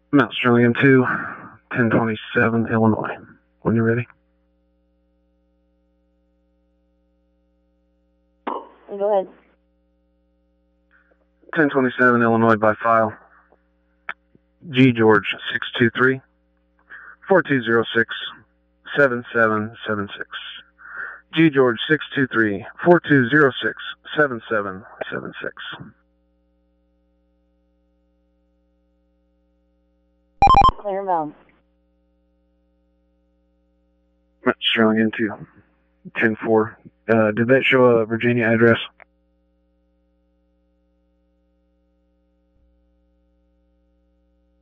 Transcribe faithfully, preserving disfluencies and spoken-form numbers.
Mount Sterling two, ten twenty-seven, Illinois. When you're ready. Go ahead. ten twenty-seven, Illinois by file. G George six two three, four two zero six, seven seven seven six. G George six two three, four two zero six, seven seven seven six. Clear inbound. Sterling into ten four. Uh, did that show a Virginia address?